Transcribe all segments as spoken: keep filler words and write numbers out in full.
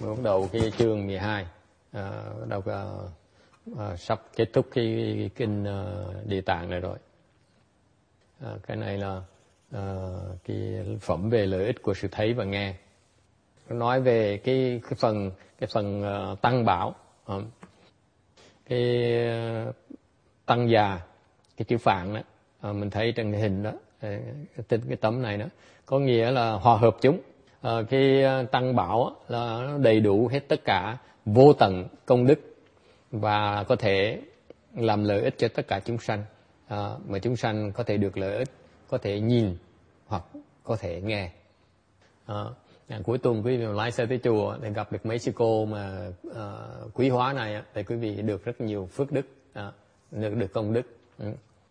Mới bắt đầu cái chương mười hai, à, bắt đầu à, à, sắp kết thúc cái, cái kinh à, Địa Tạng này rồi. À, cái này là à, cái phẩm về lợi ích của sự thấy và nghe. Nói về cái cái phần cái phần uh, tăng bảo, uh, cái uh, tăng già, cái chữ Phạn đó, uh, mình thấy trên cái hình đó, cái, cái, cái tấm này đó, có nghĩa là hòa hợp chúng. Uh, cái uh, tăng bảo uh, là nó đầy đủ hết tất cả vô tận công đức và có thể làm lợi ích cho tất cả chúng sanh, uh, mà chúng sanh có thể được lợi ích, có thể nhìn hoặc có thể nghe. Uh, À, cuối tuần quý vị lái xe tới chùa để gặp được mấy sư cô mà à, quý hóa này để quý vị được rất nhiều phước đức, à, được được công đức. Ừ.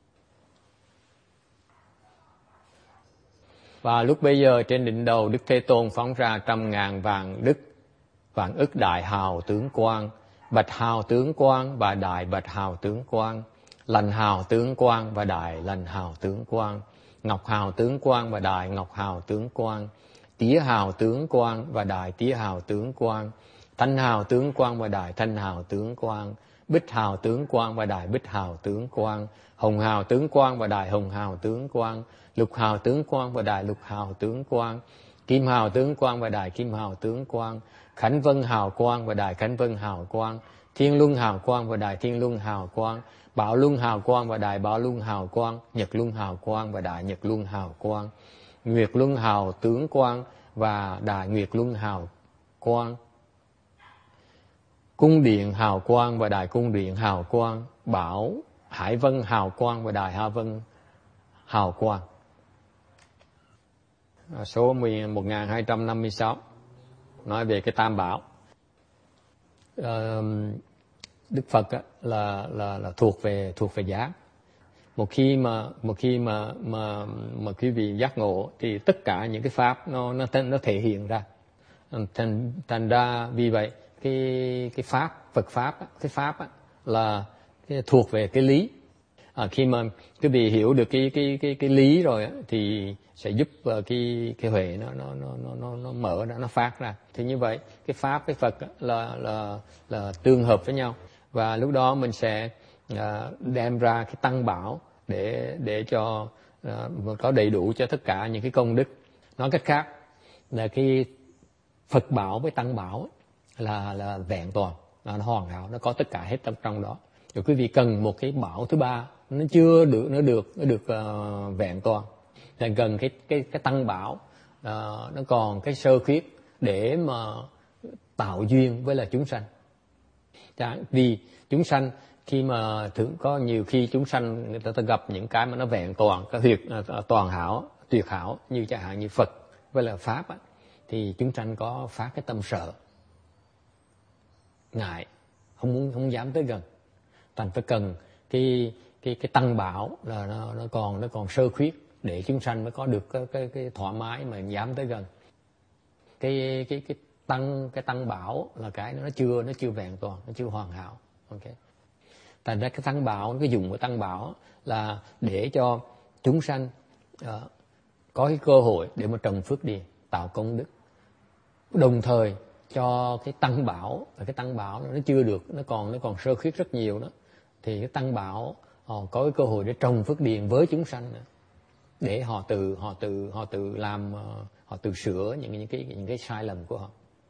Và lúc bây giờ trên đỉnh đầu Đức Thế Tôn phóng ra trăm ngàn vạn đức vạn ức đại hào tướng quang, bạch hào tướng quang và đại bạch hào tướng quang, lành hào tướng quang và đại lành hào tướng quang, ngọc hào tướng quang và đại ngọc hào tướng quang, tía hào tướng quang và đại tía hào tướng quang, thanh hào tướng quang và đại thanh hào tướng quang, bích hào tướng quang và đại bích hào tướng quang, hồng hào tướng quang và đại hồng hào tướng quang, lục hào tướng quang và đại lục hào tướng quang, kim hào tướng quang và đại kim hào tướng quang, khánh vân hào quang và đại khánh vân hào quang, thiên luân hào quang và đại thiên luân hào quang, bảo luân hào quang và đại bảo luân hào quang, nhật luân hào quang và đại nhật luân hào quang, nguyệt luân hào tướng quang và đại nguyệt luân hào quang, cung điện hào quang và đại cung điện hào quang, bảo hải vân hào quang và đại hải vân hào quang. Số một nghìn hai trăm năm mươi sáu nói về cái tam bảo. Đức Phật là là là thuộc về thuộc về giác. Một khi mà một khi mà mà mà quý vị giác ngộ thì tất cả những cái pháp nó nó nó thể hiện ra. Thành thành ra vì vậy cái cái pháp Phật pháp cái pháp là cái thuộc về cái lý. À, khi mà quý vị hiểu được cái cái cái cái lý rồi thì sẽ giúp cái cái huệ nó nó nó nó nó mở ra, nó phát ra. Thì như vậy cái pháp cái Phật là là là tương hợp với nhau, và lúc đó mình sẽ à, đem ra cái tăng bảo để để cho à, có đầy đủ cho tất cả những cái công đức. Nói cách khác là cái Phật bảo với tăng bảo là là vẹn toàn, là nó hoàn hảo, nó có tất cả hết trong trong đó. Rồi quý vị cần một cái bảo thứ ba, nó chưa được nó được nó được uh, vẹn toàn, thì cần cái cái cái tăng bảo, uh, nó còn cái sơ khuyết để mà tạo duyên với là chúng sanh. Chẳng, vì chúng sanh khi mà thường có nhiều khi chúng sanh người ta, ta gặp những cái mà nó vẹn toàn, cái tuyệt uh, toàn hảo, tuyệt hảo, như chẳng hạn như Phật với là pháp á, thì chúng sanh có phát cái tâm sợ, ngại, không muốn không dám tới gần. Thành phải cần cái cái cái tăng bảo là nó nó còn nó còn sơ khuyết để chúng sanh mới có được cái cái, cái thoải mái mà dám tới gần. Cái cái cái tăng cái tăng bảo là cái nó chưa nó chưa vẹn toàn, nó chưa hoàn hảo. Ok. Thành ra cái tăng bảo, cái dùng của tăng bảo là để cho chúng sanh uh, có cái cơ hội để mà trồng phước điền, tạo công đức. Đồng thời cho cái tăng bảo, cái tăng bảo nó chưa được, nó còn nó còn sơ khuyết rất nhiều đó, thì cái tăng bảo họ có cái cơ hội để trồng phước điền với chúng sanh nữa, để họ tự họ tự họ tự làm, họ tự sửa những những cái những cái sai lầm của họ.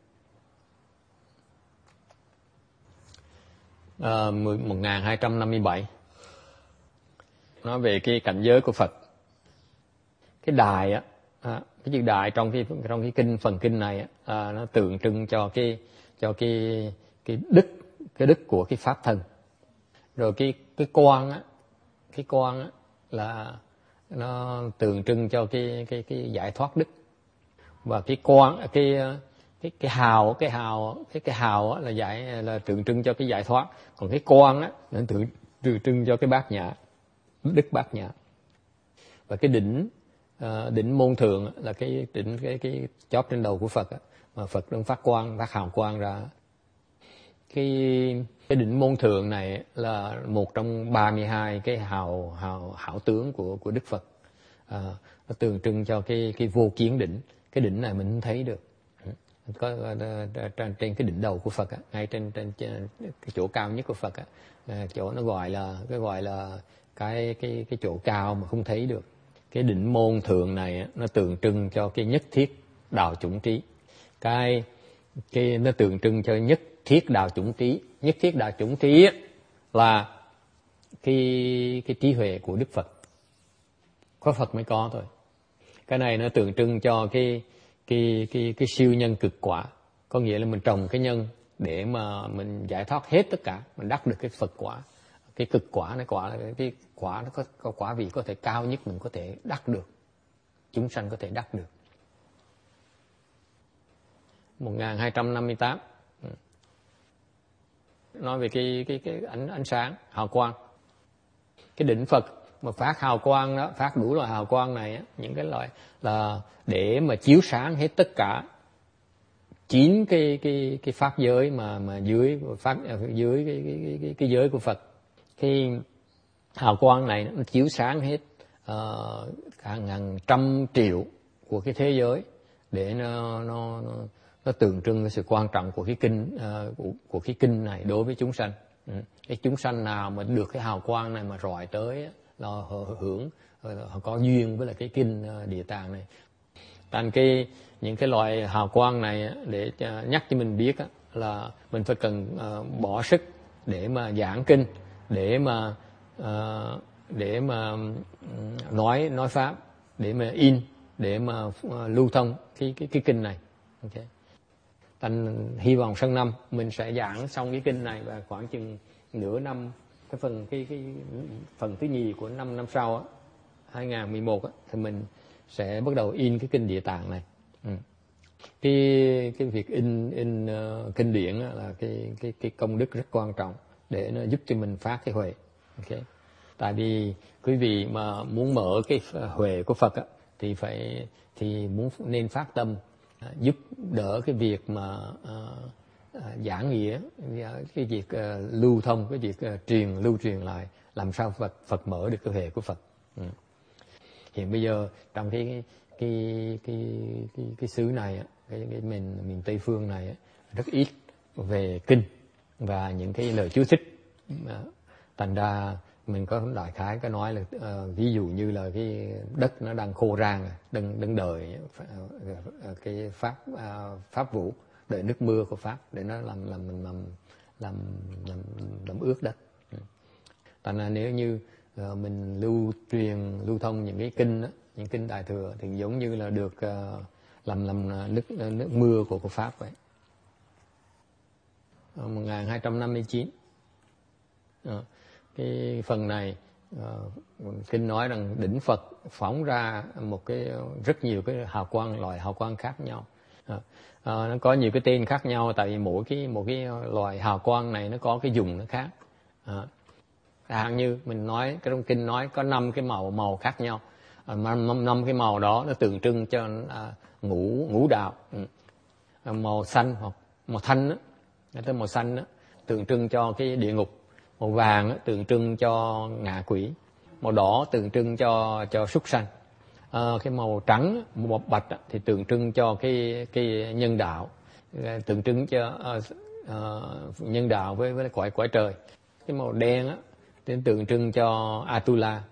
À, một nghìn hai trăm năm mươi bảy nói về cái cảnh giới của Phật. Cái đài á, à, cái chữ đại trong cái trong cái kinh phần kinh này à, nó tượng trưng cho cái cho cái cái đức cái đức của cái pháp thân. Rồi cái cái quang á, cái quang á là nó tượng trưng cho cái cái cái giải thoát đức. Và cái quang cái cái cái hào cái hào cái cái hào á là giải là tượng trưng cho cái giải thoát, còn cái quang á nó tượng tượng trưng cho cái bát nhã, đức bát nhã. Và cái đỉnh Uh, đỉnh môn thượng là cái đỉnh cái cái chóp trên đầu của Phật á, mà Phật đang phát quang, phát hào quang ra. Cái cái đỉnh môn thượng này là một trong ba mươi hai cái hào hào hảo tướng của của Đức Phật. Uh, nó tượng trưng cho cái cái vô kiến đỉnh. Cái đỉnh này mình không thấy được, có trên trên cái đỉnh đầu của Phật á, ngay trên trên cái chỗ cao nhất của Phật á, chỗ nó gọi là cái gọi là cái cái cái chỗ cao mà không thấy được. Cái đỉnh môn thượng này á, nó tượng trưng cho cái nhất thiết đạo chủng trí. Cái cái nó tượng trưng cho nhất thiết đạo chủng trí. Nhất thiết đạo chủng trí á, là cái cái trí huệ của Đức Phật. Có Phật mới có thôi. Cái này nó tượng trưng cho cái cái cái cái siêu nhân cực quả, có nghĩa là mình trồng cái nhân để mà mình giải thoát hết tất cả, mình đắc được cái Phật quả. Cái cực quả này quả là cái quả nó có, có quả vị có thể cao nhất mình có thể đắc được, chúng sanh có thể đắc được. một nghìn hai trăm năm mươi tám nói về cái cái cái ánh ánh sáng hào quang. Cái đỉnh Phật mà phát hào quang đó, phát đủ loại hào quang này á, những cái loại là để mà chiếu sáng hết tất cả chín cái cái cái pháp giới mà mà dưới pháp dưới cái cái cái, cái giới của Phật. Cái hào quang này nó chiếu sáng hết uh, cả ngàn trăm triệu của cái thế giới để nó nó nó, nó tượng trưng cái sự quan trọng của cái kinh uh, của, của cái kinh này đối với chúng sanh. Ừ. Cái chúng sanh nào mà được cái hào quang này mà rọi tới là họ hưởng, họ có duyên với lại cái kinh Địa Tạng này. Thành cái những cái loại hào quang này để nhắc cho mình biết là mình phải cần bỏ sức để mà giảng kinh, để mà để mà nói nói pháp, để mà in, để mà lưu thông cái cái cái kinh này. Okay. Thành hy vọng sang năm mình sẽ giảng xong cái kinh này và khoảng chừng nửa năm, cái phần cái cái phần thứ nhì của năm năm sau á, hai nghìn không trăm mười một á, thì mình sẽ bắt đầu in cái kinh Địa Tạng này. Ừ. Cái cái việc in in uh, kinh điển á, là cái cái cái công đức rất quan trọng để nó giúp cho mình phát cái huệ. Okay. Tại vì quý vị mà muốn mở cái huệ của Phật á, thì phải thì muốn nên phát tâm uh, giúp đỡ cái việc mà uh, À, giảng nghĩa, cái việc uh, lưu thông, cái việc uh, truyền lưu truyền lại, làm sao Phật Phật mở được cái huệ của Phật. Ừ. Hiện bây giờ trong cái cái cái cái cái xứ này, cái cái miền miền Tây phương này rất ít về kinh và những cái lời chú thích. Thành ra mình có đại khái có nói là uh, ví dụ như là cái đất nó đang khô rang, đang đang đợi uh, cái pháp uh, pháp vũ, đợi nước mưa của pháp để nó làm làm làm làm làm làm, làm ướt đất. Thành ra nếu như uh, mình lưu truyền lưu thông những cái kinh đó, những kinh Đại Thừa thì giống như là được uh, làm làm nước nước mưa của của pháp vậy. một nghìn hai trăm năm mươi chín uh, cái phần này uh, kinh nói rằng đỉnh Phật phóng ra một cái rất nhiều cái hào quang, loại hào quang khác nhau. Uh, uh, nó có nhiều cái tên khác nhau, tại vì mỗi cái một cái loại hào quang này nó có cái dùng nó khác. Uh, Hạn như mình nói cái trong kinh nói có năm cái màu màu khác nhau, năm năm cái màu đó nó tượng trưng cho à, ngũ ngũ đạo. Ừ. Màu xanh hoặc màu thanh đó, cái màu xanh đó tượng trưng cho cái địa ngục, màu vàng đó, tượng trưng cho ngạ quỷ, màu đỏ tượng trưng cho cho súc sanh, à, cái màu trắng màu bạch đó, thì tượng trưng cho cái cái nhân đạo, tượng trưng cho uh, uh, nhân đạo với với cõi cõi trời. Cái màu đen á tên tượng trưng cho Atula.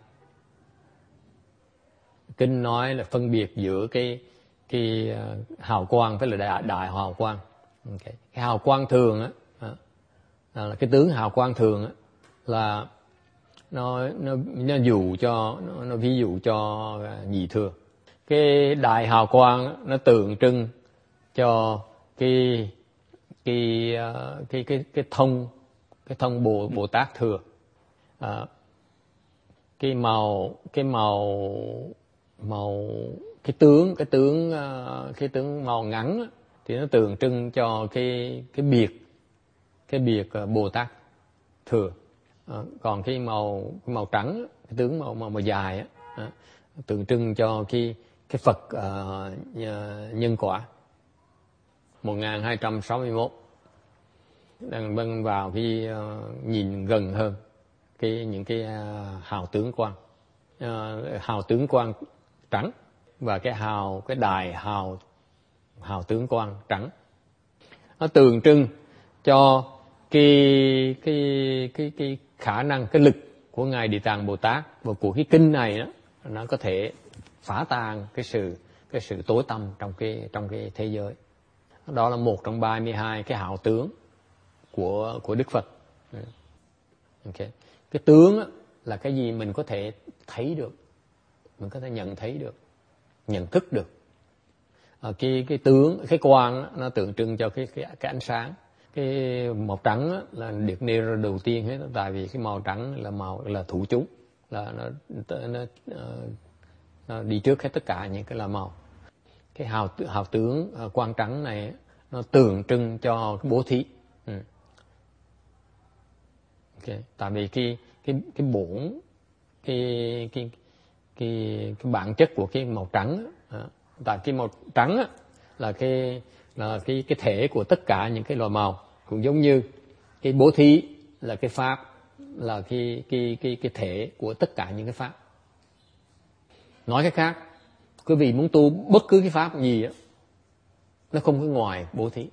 Kinh nói là phân biệt giữa cái cái hào quang với là đại, đại hào quang. Okay. Cái hào quang thường á, là cái tướng hào quang thường á là nó nó nó dụ cho nó, nó ví dụ cho nhị thừa. Cái đại hào quang á, nó tượng trưng cho cái cái cái cái cái thông cái thông Bồ Bồ Tát thừa. À, cái màu cái màu màu cái tướng cái tướng cái tướng màu ngắn thì nó tượng trưng cho cái cái biệt cái biệt Bồ Tát thừa. À, còn cái màu cái màu trắng cái tướng màu màu, màu dài á, tượng trưng cho cái cái Phật uh, nhân quả. một nghìn hai trăm sáu mươi mốt đang vâng vào cái uh, nhìn gần hơn cái những cái uh, hào tướng quang, uh, hào tướng quang trắng và cái hào cái đài hào hào tướng quang trắng. nó tượng trưng cho cái cái cái cái khả năng, cái lực của ngài Địa Tạng Bồ Tát, và của cái kinh này đó, nó có thể phá tan cái sự cái sự tối tăm trong cái trong cái thế giới. Đó là một trong ba mươi hai cái hào tướng của của Đức Phật. Okay. Cái tướng á, là cái gì mình có thể thấy được, mình có thể nhận thấy được, nhận thức được. À, cái cái tướng, cái quang á, nó tượng trưng cho cái cái cái ánh sáng. Cái màu trắng á, là được nêu ra đầu tiên hết, tại vì cái màu trắng là màu là thủ chú, là nó nó, nó, nó đi trước hết tất cả những cái là màu. Cái hào hào tướng uh, quang trắng này nó tượng trưng cho cái bố thí. Ừ. Okay. Tại vì cái cái cái bổn cái cái cái cái bản chất của cái màu trắng á, tại cái màu trắng á, là cái là cái cái thể của tất cả những cái loại màu, cũng giống như cái bố thí là cái pháp, là cái cái cái cái thể của tất cả những cái pháp. Nói cách khác, quý vị muốn tu bất cứ cái pháp gì á, nó không có ngoài bố thí.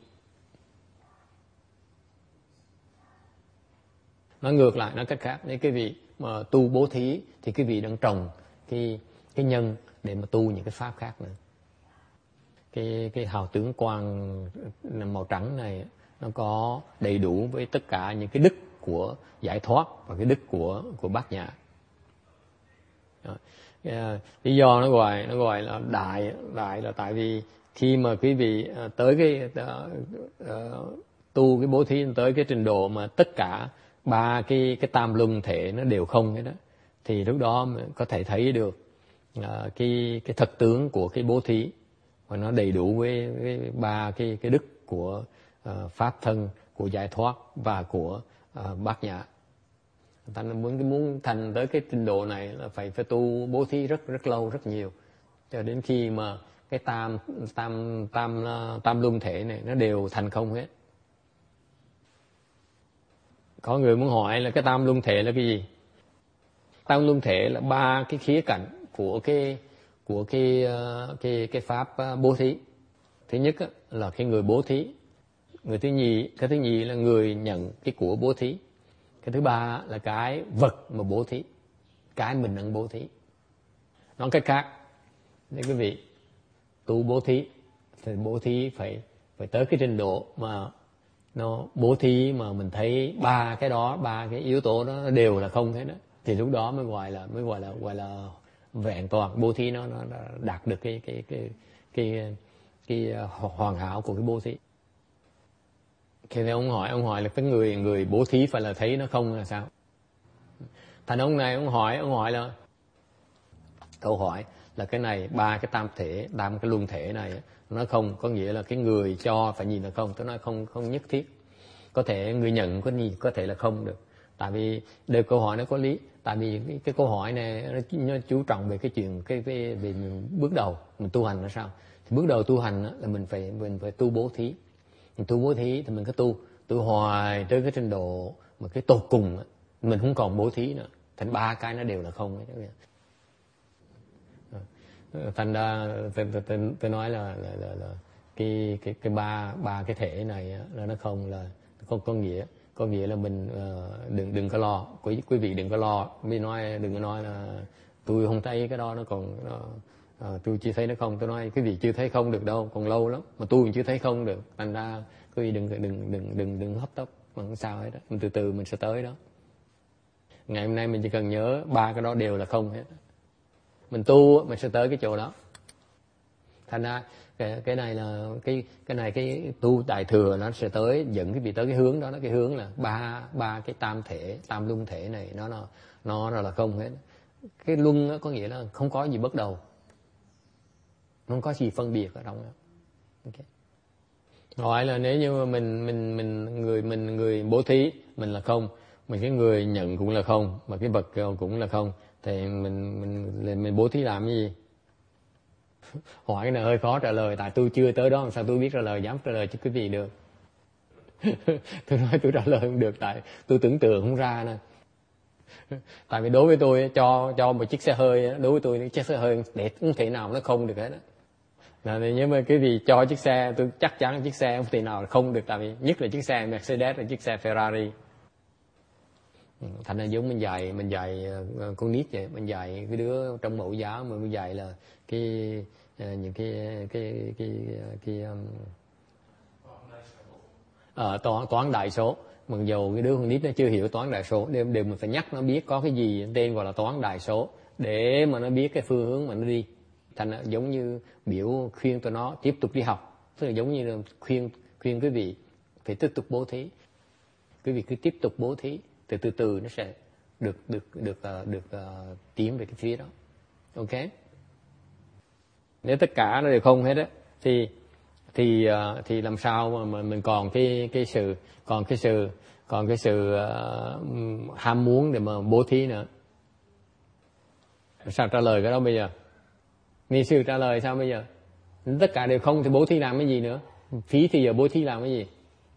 Nói ngược lại, nói cách khác, nếu quý vị mà tu bố thí thì quý vị đang trồng cái cái nhân để mà tu những cái pháp khác nữa. Cái cái hào tướng quang màu trắng này nó có đầy đủ với tất cả những cái đức của giải thoát và cái đức của của bát nhã. Cái, lý do nó gọi nó gọi là đại đại là tại vì khi mà quý vị tới cái uh, uh, tu cái bố thí tới cái trình độ mà tất cả ba cái cái tam luân thể nó đều không hết đó, thì lúc đó mình có thể thấy được uh, cái cái thật tướng của cái bố thí, và nó đầy đủ với, với ba cái cái đức của uh, pháp thân, của giải thoát và của uh, bát nhã. Ta muốn muốn thành tới cái trình độ này là phải phải tu bố thí rất rất lâu, rất nhiều, cho đến khi mà cái tam tam tam tam luân thể này nó đều thành không hết. Có người muốn hỏi là cái tam luân thể là cái gì? Tam luân thể là ba cái khía cạnh của cái của cái cái cái pháp bố thí. Thứ nhất là cái người bố thí, người thứ nhì cái thứ nhì là người nhận cái của bố thí, cái thứ ba là cái vật mà bố thí, cái mình đang bố thí. Nói cách khác, nếu quý vị tu bố thí thì bố thí phải phải tới cái trình độ mà nó bố thí mà mình thấy ba cái đó, ba cái yếu tố đó đều là không hết đó, thì lúc đó mới gọi là mới gọi là gọi là vẹn toàn. Bố thí nó nó đạt được cái cái cái cái cái, cái hoàn hảo của cái bố thí. Khi thì ông hỏi ông hỏi là cái người người bố thí phải là thấy nó không là sao? Thành ông này ông hỏi ông hỏi là câu hỏi là cái này ba cái tam thể, tam cái luân thể này nó không, có nghĩa là cái người cho phải nhìn là không. Tôi nói không không nhất thiết, có thể người nhận có nhìn có thể là không được. Tại vì đề câu hỏi nó có lý, tại vì cái, cái câu hỏi này nó, nó chú trọng về cái chuyện cái, cái về bước đầu mình tu hành là sao. Thì bước đầu tu hành là mình phải mình phải tu bố thí. Mình tu bố thí thì mình cứ tu tu hoài tới cái trình độ mà cái tột cùng mình không còn bố thí nữa, thành ba cái nó đều là không ấy. Thành ra tôi nói là, là, là, là cái cái cái ba ba cái thể này là nó không, là không có nghĩa có nghĩa là mình uh, đừng đừng có lo, quý quý vị đừng có lo, mới nói đừng có nói là tôi không thấy cái đó nó còn nó, uh, tôi chưa thấy nó không. Tôi nói quý vị chưa thấy không được đâu, còn lâu lắm mà tôi chưa thấy không được. Thành ra quý vị đừng đừng đừng đừng đừng hấp tấp, mà không sao hết đó. Mình từ từ mình sẽ tới đó. Ngày hôm nay mình chỉ cần nhớ ba cái đó đều là không hết. Mình tu mình sẽ tới cái chỗ đó. Thành ra cái, cái này là cái cái này cái tu đại thừa nó sẽ tới dẫn cái vị tới cái hướng đó. Nó cái hướng là ba ba cái tam thể, tam luân thể này nó nó nó là không hết. Cái luân có nghĩa là không có gì bắt đầu, không có gì phân biệt ở trong đó. Okay. Gọi là nếu như mà mình mình mình người mình người bố thí mình là không, mình cái người nhận cũng là không, mà cái vật cũng là không, thì mình mình mình bố thí làm cái gì? Hỏi cái này hơi khó trả lời, tại tôi chưa tới đó, làm sao tôi biết trả lời, dám trả lời cho quý vị được. Tôi nói tôi trả lời không được, tại tôi tưởng tượng không ra nè. Tại vì đối với tôi cho cho một chiếc xe hơi, đối với tôi chiếc xe hơi để không thể nào nó không được hết. Là nếu mà cái gì cho chiếc xe, tôi chắc chắn chiếc xe không thể nào là không được, tại vì nhất là chiếc xe Mercedes, là chiếc xe Ferrari. Thành ra giống mình dạy mình dạy con nít vậy, mình dạy cái đứa trong mẫu giáo mà mình dạy là cái những cái cái cái cái, cái um, uh, toán toán đại số. Mặc dù cái đứa con nít nó chưa hiểu toán đại số, đều đều mình phải nhắc nó biết có cái gì tên gọi là toán đại số để mà nó biết cái phương hướng mà nó đi. Thành ra giống như biểu khuyên tụi nó tiếp tục đi học, tức là giống như là khuyên khuyên quý vị phải tiếp tục bố thí, quý vị cứ tiếp tục bố thí, từ từ từ nó sẽ được được được uh, được uh, tiến về cái phía đó. Ok, nếu tất cả nó đều không hết á thì thì uh, thì làm sao mà, mà mình còn cái cái sự còn cái sự còn cái sự uh, ham muốn để mà bố thí nữa. Sao trả lời cái đó bây giờ? Ni sư trả lời sao bây giờ? Tất cả đều không thì bố thí làm cái gì nữa? Phí thì giờ bố thí làm cái gì?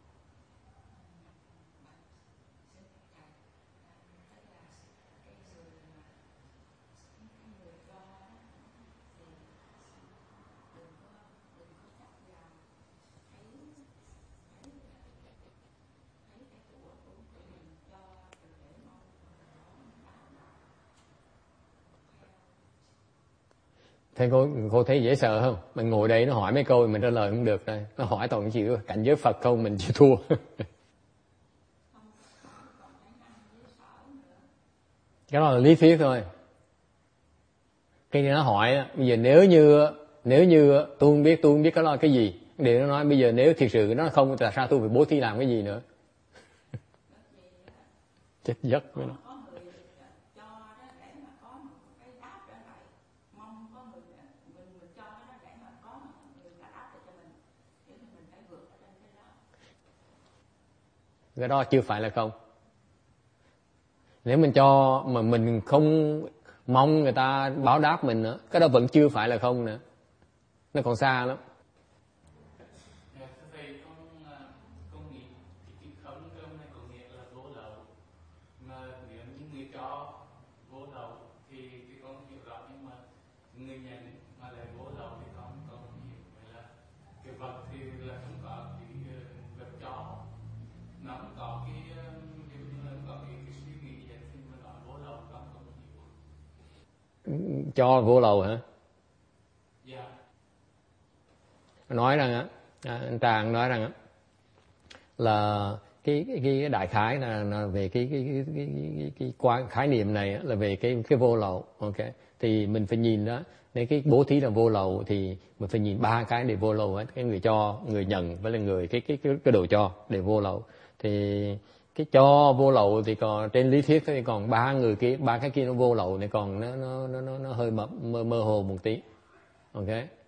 Thế cô, cô thấy dễ sợ không? Mình ngồi đây nó hỏi mấy câu mình trả lời không được đây. Nó hỏi toàn chịu cảnh giới Phật không mình chịu thua. Cái đó là lý thuyết thôi. Cái nó hỏi bây giờ nếu như nếu như tôi không biết tôi không biết cái đó là cái gì, để nó nói bây giờ nếu thực sự nó không thì tại sao tôi phải bố thí làm cái gì nữa? Chết giấc với nó. Cái đó chưa phải là không. Nếu mình cho mà mình không mong người ta báo đáp mình nữa, cái đó vẫn chưa phải là không nữa, nó còn xa lắm. Cho vô lầu hả? Yeah. Nói rằng á, anh Tràng nói rằng á là cái cái, cái đại khái là, là về cái cái cái cái, cái, cái, cái khái niệm này là về cái cái vô lậu. Ok, thì mình phải nhìn đó, nếu cái bố thí là vô lậu thì mình phải nhìn ba cái để vô lậu hết, cái người cho, người nhận với là người cái cái cái cái đồ cho để vô lậu. Thì cái cho vô lậu thì còn trên lý thuyết thì còn ba người kia, ba cái kia nó vô lậu này còn nó nó nó nó hơi mơ, mơ, mơ hồ một tí. Ok,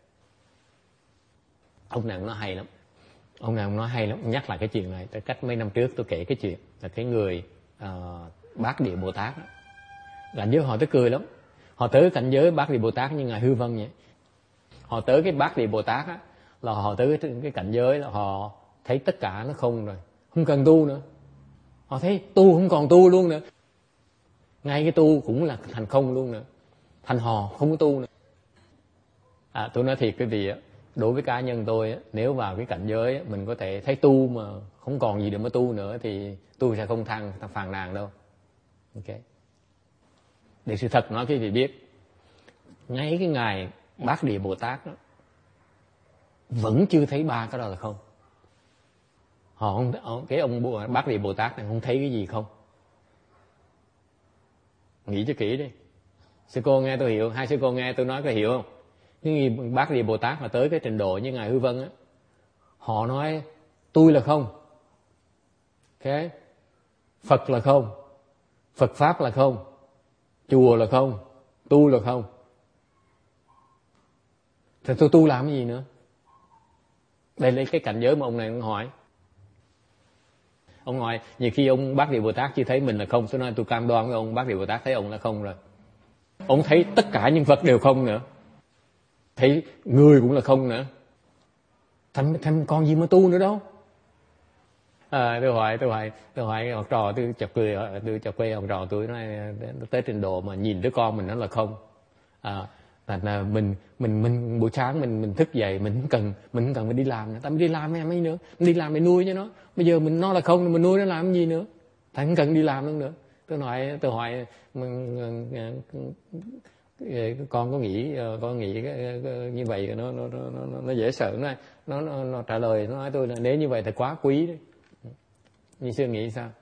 ông nào nói hay lắm, ông nào nói hay lắm, nhắc lại cái chuyện này. Tới cách mấy năm trước tôi kể cái chuyện là cái người uh, Bát Địa Bồ Tát đó. Cảnh giới họ tới cười lắm, họ tới cảnh giới Bát Địa Bồ Tát như ngài Hư Vân vậy. Họ tới cái Bát Địa Bồ Tát á, là họ tới cái, cái cảnh giới là họ thấy tất cả nó không rồi, không cần tu nữa. Họ thấy tu không còn tu luôn nữa, ngay cái tu cũng là thành không luôn nữa, thành hò không có tu nữa. À, tôi nói thiệt cái gì á, đối với cá nhân tôi á, nếu vào cái cảnh giới á, mình có thể thấy tu mà không còn gì để mà tu nữa thì tôi sẽ không than phàn nàn đâu. Ok, để sự thật nói quý vị biết, ngay cái ngài Bát Địa Bồ Tát đó, vẫn chưa thấy ba cái đó là không. Họ không, cái ông Bát Địa Bồ Tát này không thấy cái gì không. Nghĩ cho kỹ đi. Sư cô nghe tôi hiểu, hai sư cô nghe tôi nói có hiểu không? Nhưng Bát Địa Bồ Tát mà tới cái trình độ như ngài Hư Vân á, họ nói tôi là không. Ok, Phật là không, Phật pháp là không, chùa là không, tu là không. Thì tôi tu làm cái gì nữa? Đây là cái cảnh giới mà ông này ông hỏi. Ông hỏi, nhiều khi ông Bát Địa Bồ Tát chỉ thấy mình là không, tôi nói tôi cam đoan với ông, Bát Địa Bồ Tát thấy ông là không rồi. Ông thấy tất cả những vật đều không nữa, thấy người cũng là không nữa. Thành, thành còn gì mà tu nữa đâu. À, tôi hỏi, tôi hỏi, tôi hỏi học trò, tôi chọc cười, tôi chọc quê học trò tôi nói tới trình độ mà nhìn đứa con mình nó là không. À, Thành là mình mình mình buổi sáng mình mình thức dậy mình không cần mình không cần phải đi làm nữa, tại mình đi làm hay mấy nữa, mình đi làm để nuôi cho nó. Bây giờ mình nó là không thì mình nuôi nó làm cái gì nữa, thành không cần đi làm nữa nữa. Tôi nói tôi hỏi mình, con có nghĩ con nghĩ như vậy nó nó nó nó dễ sợ, nó nó nó, nó trả lời nó nói tôi là nếu như vậy thì quá quý đấy. Như xưa nghĩ sao?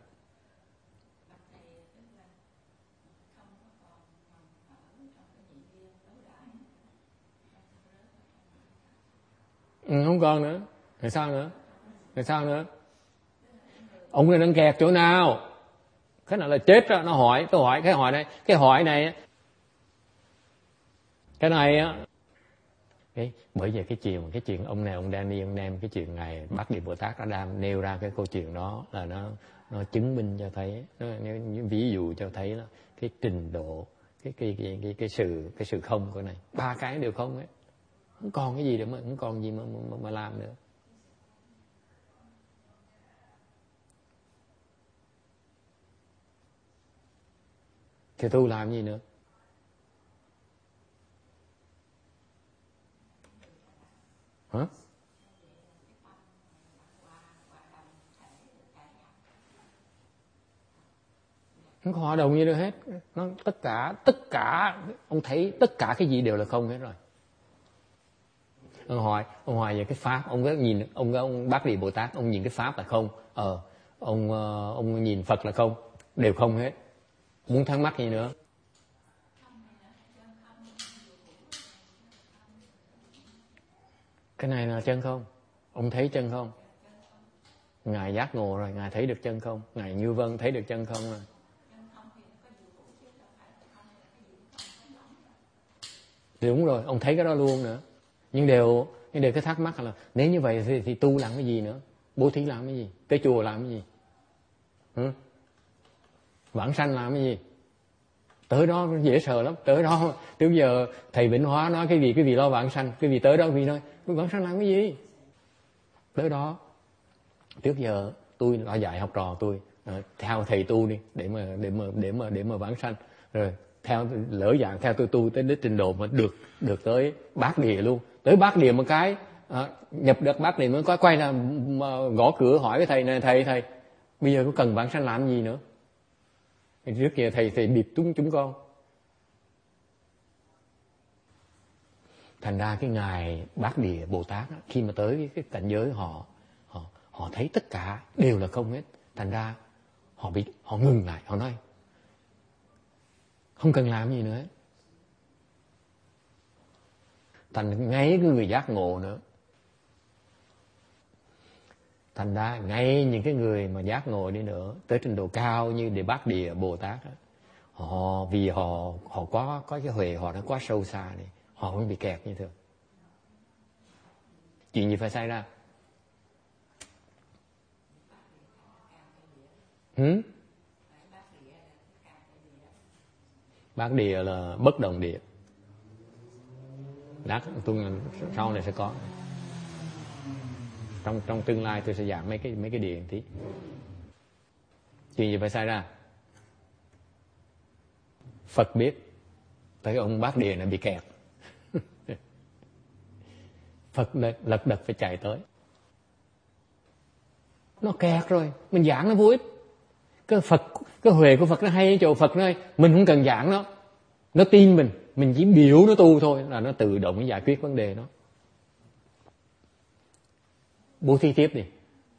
Ừ, không còn nữa. Rồi sao nữa? Rồi sao nữa? Ông này đang kẹt chỗ nào? Cái nào là chết đó, nó hỏi, tôi hỏi cái hỏi này, cái hỏi này, cái này á, cái bởi vì cái chuyện cái chuyện ông này ông Danny ông nem cái chuyện này Bát Địa Bồ Tát đã đang nêu ra cái câu chuyện đó là nó nó chứng minh cho thấy, nó những ví dụ cho thấy là cái trình độ cái cái cái cái, cái sự cái sự không của này, ba cái đều không ấy, không còn cái gì nữa mà không còn gì mà mà, mà làm nữa. Thì tu làm gì nữa? Hả? Không có hòa đồng gì đâu hết. Nó tất cả tất cả ông thấy tất cả cái gì đều là không hết rồi. Ông hỏi ông hỏi về cái pháp, ông có nhìn ông ông Bát Địa Bồ Tát, ông nhìn cái pháp là không, ờ ông ông nhìn Phật là không, đều không hết. Muốn thắc mắc gì nữa? Cái này là chân không? Ông thấy chân không? Ngài giác ngộ rồi, ngài thấy được chân không? Ngài Như Vân thấy được chân không rồi. Thì đúng rồi, ông thấy cái đó luôn nữa. Nhưng đều nhưng đều cái thắc mắc là nếu như vậy thì, thì tu làm cái gì nữa? Bố thí làm cái gì? Cái chùa làm cái gì? Hử? Vãng sanh làm cái gì? Tới đó dễ sợ lắm. Tới đó từ giờ thầy Vĩnh Hóa nói cái gì cái gì lo vãng sanh, cái gì tới đó vì nói vãng sanh làm cái gì? Tới đó trước giờ tôi đã dạy học trò tôi à, theo thầy tu đi để mà để mà để mà để mà vãng sanh, rồi theo lỡ dạng theo tôi tu tới đến trình độ mà được được tới Bát Địa luôn, tới Bát Địa một cái à, nhập được Bát Địa mới có quay là gõ cửa hỏi với thầy này, thầy thầy bây giờ có cần vãng sanh làm gì nữa? Trước kia thầy thầy điệp chúng chúng con. Thành ra cái ngài Bát Địa Bồ Tát khi mà tới cái cảnh giới họ họ họ thấy tất cả đều là không hết, thành ra họ bị họ ngừng lại, họ nói không cần làm gì nữa. Thành ngay cái người giác ngộ nữa, thành ra ngay những cái người mà giác ngộ đi nữa tới trình độ cao như Địa Bát Địa Bồ Tát đó, họ vì họ họ có có cái huệ họ nó quá sâu xa này, họ không bị kẹt như thường. Chuyện gì phải xảy ra? Hmm? Bát Địa là bất động địa. Lát tôi sau này sẽ có. Trong trong tương lai tôi sẽ giảng mấy cái mấy cái địa tí. Chuyện gì phải xảy ra? Phật biết tới ông Bát Địa này bị kẹt. Phật lật đật phải chạy tới. Nó kẹt rồi, mình giảng nó vô ích. Cái Phật, cái huệ của Phật nó hay ở chỗ Phật nó hay, mình không cần giảng nó. Nó tin mình, mình chỉ biểu nó tu thôi là nó tự động giải quyết vấn đề đó. Bố thí tiếp đi.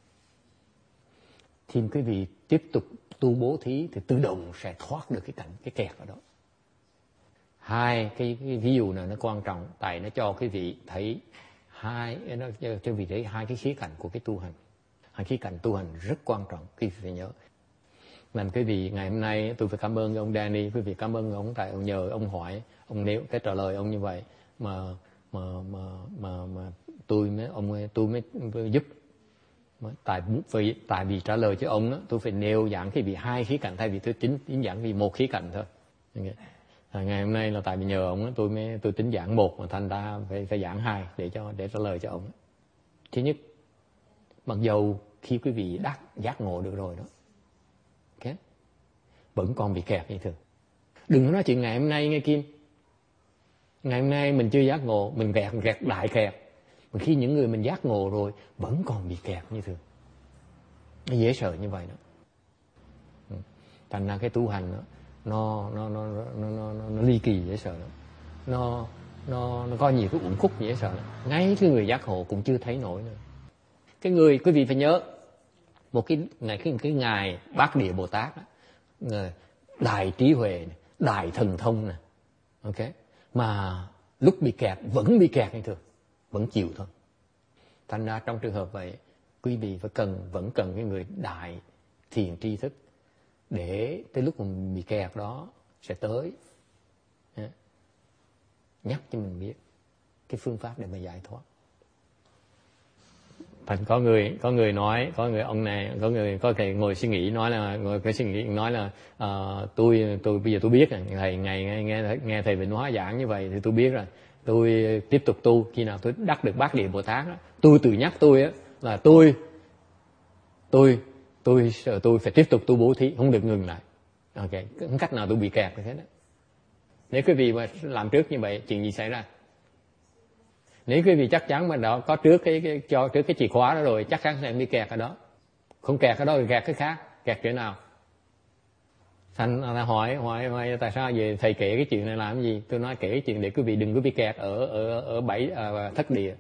Thì quý vị tiếp tục tu bố thí thì tự động sẽ thoát được cái cảnh, cái kẹt ở đó. Hai cái, cái ví dụ này nó quan trọng, tại nó cho quý vị thấy hai, nó cho quý vị thấy hai cái khía cạnh của cái tu hành. Hai khía cạnh tu hành rất quan trọng, quý vị phải nhớ. Nên quý vị ngày hôm nay tôi phải cảm ơn ông Danny, quý vị cảm ơn ông tại ông nhờ ông hỏi, ông nếu cái trả lời ông như vậy mà mà mà mà, mà tôi mới ông tôi mới, mới giúp. Tại vì tại vì trả lời cho ông đó, tôi phải nêu giảng cái vị hai khía cạnh thay vì tôi chính chính giảng vì một khía cạnh thôi. À, ngày hôm nay là tại vì nhờ ông đó, tôi mới tôi tính giảng một mà thành ra phải phải giảng hai để cho để trả lời cho ông. Thứ nhất, mặc dầu khi quý vị đắc giác ngộ được rồi đó, okay, vẫn còn bị kẹt như thường. Đừng có nói chuyện ngày hôm nay nghe Kim. Ngày hôm nay mình chưa giác ngộ, mình kẹt kẹt đại kẹt. Mà khi những người mình giác ngộ rồi vẫn còn bị kẹt như thường. Nó dễ sợ như vậy đó. Thành ra cái tu hành đó, nó nó nó nó nó nó, nó ly kỳ dễ sợ lắm. Nó nó nó có nhiều cái uẩn khúc dễ sợ lắm. Ngay cái người giác ngộ cũng chưa thấy nổi nữa. Cái người quý vị phải nhớ một cái ngày cái cái ngài Bát Địa Bồ Tát đó, đại trí huệ, đại thần thông nè, ok, mà lúc bị kẹt vẫn bị kẹt như thường, vẫn chịu thôi. Thành ra trong trường hợp vậy, quý vị phải cần vẫn cần cái người đại thiền tri thức để tới lúc mình bị kẹt đó sẽ tới nhắc cho mình biết cái phương pháp để mà giải thoát. Thành có người có người nói, có người ông này có người có thể ngồi suy nghĩ nói là ngồi cái suy nghĩ nói là uh, tôi tôi bây giờ tôi biết rồi, thầy ngày nghe nghe nghe thầy Vĩnh Hóa giảng như vậy thì tôi biết rồi, tôi tiếp tục tu, khi nào tôi đắc được Bát Địa Bồ Tát đó, tôi tự nhắc tôi á là tôi tôi tôi tôi tôi phải tiếp tục tu bố thí, không được ngừng lại. Ok, không cách nào tôi bị kẹt như thế đó. Nếu quý vị mà làm trước như vậy, chuyện gì xảy ra? Nếu quý vị chắc chắn mà đó có trước cái, cái cho trước cái chìa khóa đó rồi, chắc chắn sẽ bị kẹt ở đó. Không kẹt ở đó thì kẹt cái khác, kẹt chỗ nào? Thành là hỏi, hỏi hỏi tại sao về thầy kể cái chuyện này làm cái gì? Tôi nói kể cái chuyện để quý vị đừng có bị kẹt ở ở ở bảy à, thất địa.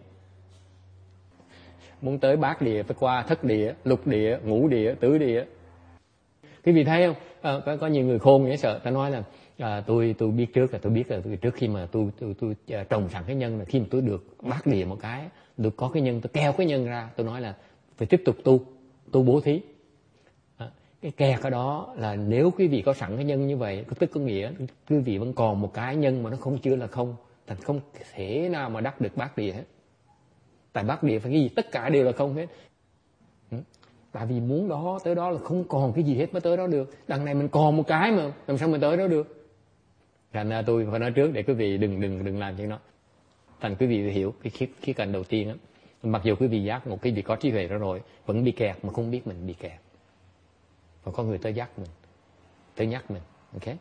Muốn tới bát địa phải qua thất địa, lục địa, ngũ địa, tứ địa. Quý vị thấy không? À, có có nhiều người khôn dễ sợ, ta nói là à, tôi tôi biết trước là tôi biết là tôi, trước khi mà tôi tôi tôi, tôi trồng sẵn cái nhân là khi mà tôi được bát địa một cái, được có cái nhân, tôi keo cái nhân ra, tôi nói là phải tiếp tục tu, tu bố thí. À, cái kẹt ở đó là nếu quý vị có sẵn cái nhân như vậy, tức có nghĩa quý vị vẫn còn một cái nhân mà nó không chưa là không, thành không thể nào mà đắc được bát địa hết. Tại bát địa phải cái gì? Tất cả đều là không hết. Tại vì muốn đó tới đó là không còn cái gì hết mới tới đó được. Đằng này mình còn một cái mà làm sao mình tới đó được? Thành ra tôi phải nói trước để quý vị đừng đừng đừng làm chuyện đó. Thành quý vị hiểu cái khía, khía cạnh đầu tiên á. Mặc dù quý vị giác một cái vị có trí huệ đó rồi, vẫn bị kẹt mà không biết mình bị kẹt. Và có người tới giác mình, tới nhắc mình, ok?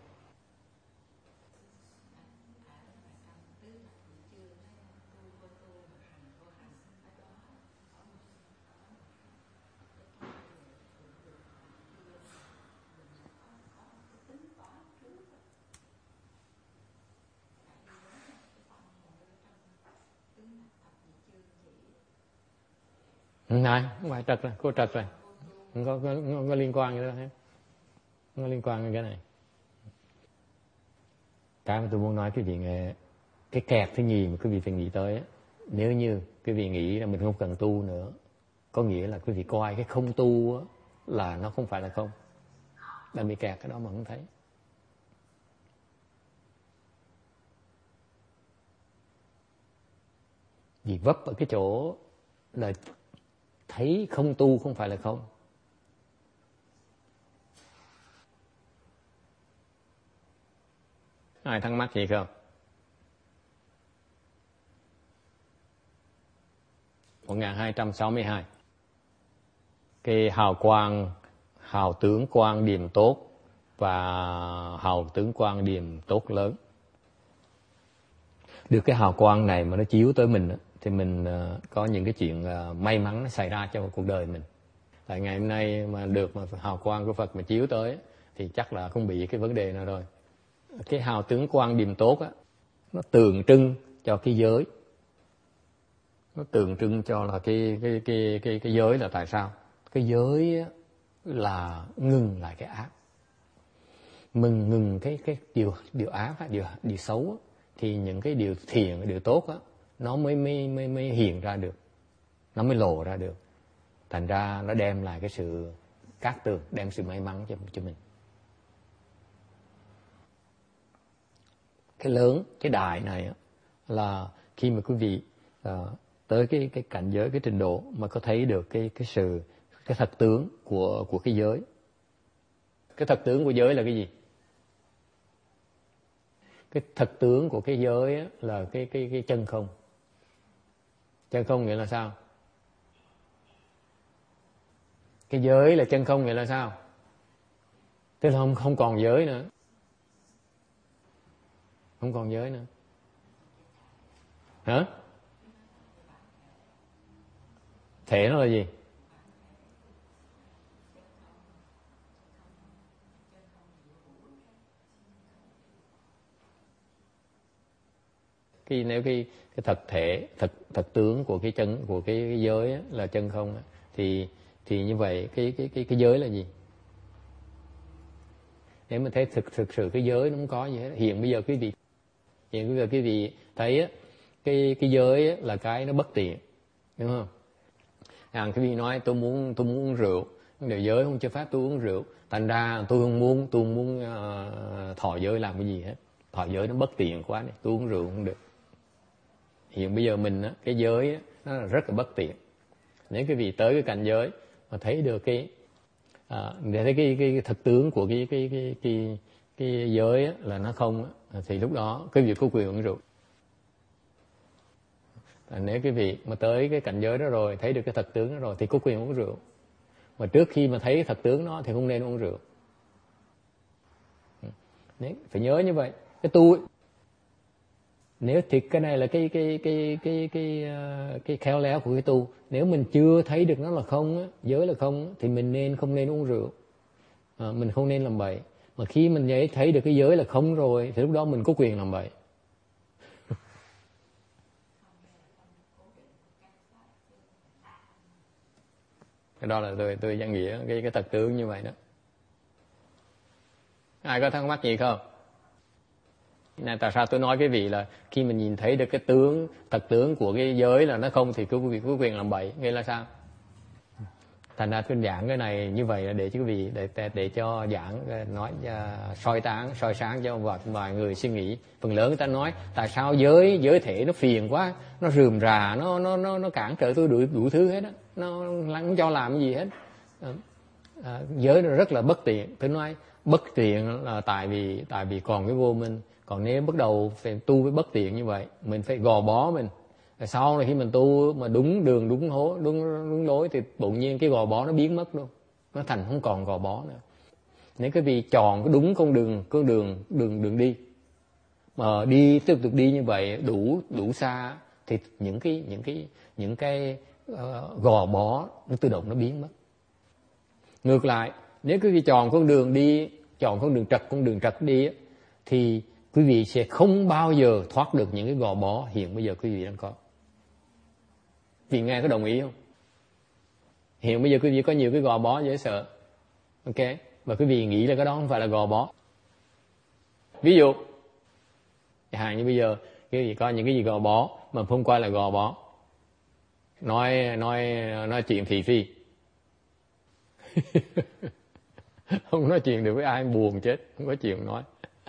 Này, không phải trật rồi, cô trật rồi. Không có, có, không có liên quan gì đâu hết. Không có liên quan đến cái này. Cái mà tôi muốn nói quý vị nghe, cái kẹt thứ nhì mà quý vị phải nghĩ tới á, nếu như quý vị nghĩ là mình không cần tu nữa, có nghĩa là quý vị coi cái không tu á, là nó không phải là không. Đang bị kẹt cái đó mà không thấy. Vì vấp ở cái chỗ là thấy không tu không phải là không. Ai thắc mắc gì không? một nghìn hai trăm sáu mươi hai. Cái hào quang, hào tướng quang điềm tốt và hào tướng quang điềm tốt lớn. Được cái hào quang này mà nó chiếu tới mình thì mình có những cái chuyện may mắn nó xảy ra trong cuộc đời mình. Tại ngày hôm nay mà được mà hào quang của Phật mà chiếu tới thì chắc là không bị cái vấn đề nào rồi. Cái hào tướng quang điềm tốt á, nó tượng trưng cho cái giới. Nó tượng trưng cho là cái cái cái cái cái giới là tại sao? Cái giới là ngừng lại cái ác. Mình ngừng cái cái điều điều ác, điều điều xấu thì những cái điều thiện, điều tốt á nó mới mới mới mới hiện ra được. Nó mới lộ ra được. Thành ra nó đem lại cái sự cát tường, đem sự may mắn cho cho mình. Cái lớn, cái đại này á, là khi mà quý vị uh, tới cái cái cảnh giới, cái trình độ mà có thấy được cái cái sự cái thật tướng của của cái giới. Cái thật tướng của giới là cái gì? Cái thật tướng của cái giới á, là cái cái cái chân không. Chân không nghĩa là sao? Cái giới là chân không nghĩa là sao? Tức là không không còn giới nữa. Không còn giới nữa. Hả? Thể nó là gì? Khi nếu cái cái thật thể, thật thật tướng của cái chân, của cái, cái giới á, là chân không á, thì thì như vậy cái cái cái cái giới là gì? Nếu mình thấy thực thực sự cái giới nó không có gì hết. Hiện bây giờ quý vị hiện bây giờ quý vị thấy á, cái cái giới á, là cái nó bất tiện, đúng không? Hàng quý vị nói tôi muốn tôi muốn uống rượu, nhưng điều giới không cho phép tôi uống rượu, thành ra tôi không muốn tôi không muốn uh, thọ giới làm cái gì hết. Thọ giới nó bất tiện quá này, tôi uống rượu không được. Hiện bây giờ mình á, cái giới á, nó là rất là bất tiện. Nếu quý vị tới cái cảnh giới mà thấy được cái à, để thấy cái, cái, cái thực tướng của cái cái cái cái, cái giới á, là nó không á, thì lúc đó quý vị có quyền uống rượu. À, nếu quý vị mà tới cái cảnh giới đó rồi, thấy được cái thật tướng đó rồi thì có quyền uống rượu. Mà trước khi mà thấy thật tướng đó thì không nên uống rượu. Đấy, phải nhớ như vậy. Cái tu ấy, nếu thì cái này là cái cái cái cái cái cái, cái khéo léo của cái tu. Nếu mình chưa thấy được nó là không á, giới là không á, thì mình nên không nên uống rượu. À, mình không nên làm bậy. Mà khi mình thấy được cái giới là không rồi thì lúc đó mình có quyền làm bậy. Cái đó là tôi tôi giảng nghĩa cái cái thật tướng như vậy đó. Ai có thắc mắc gì không? Này, tại sao tôi nói cái vị là khi mình nhìn thấy được cái tướng, thật tướng của cái giới là nó không thì quý vị có quyền làm bậy, nghĩa là sao? Thành ra tôi giảng cái này như vậy là để cho quý vị để để, để cho giảng nói uh, soi tán, soi sáng cho vài, vài người suy nghĩ. Phần lớn người ta nói tại sao giới giới thể nó phiền quá, nó rườm rà, nó nó nó nó cản trở tôi đủ đủ thứ hết á, nó không cho làm cái gì hết. Uh, uh, giới nó rất là bất tiện. Tôi nói bất tiện là tại vì tại vì còn cái vô minh. Còn nếu bắt đầu phải tu với bất tiện như vậy, mình phải gò bó mình. Rồi sau này khi mình tu mà đúng đường, đúng hố, đúng, đúng lối thì tự nhiên cái gò bó nó biến mất luôn. Nó thành không còn gò bó nữa. Nếu cái vị chọn cái đúng con đường, con đường, đường, đường đi, mà đi tiếp tục đi như vậy đủ đủ xa thì những cái những cái những cái uh, gò bó nó tự động nó biến mất. Ngược lại, nếu quý vị chọn con đường đi, chọn con đường trật, con đường trật đi thì quý vị sẽ không bao giờ thoát được những cái gò bó hiện bây giờ quý vị đang có. Vì nghe có đồng ý không? Hiện bây giờ quý vị có nhiều cái gò bó dễ sợ. Ok? Và quý vị nghĩ là cái đó không phải là gò bó. Ví dụ, hàng như bây giờ quý vị có những cái gì gò bó mà không coi là gò bó. Nói nói nói chuyện thị phi. Không nói chuyện được với ai buồn chết, không có chuyện nói.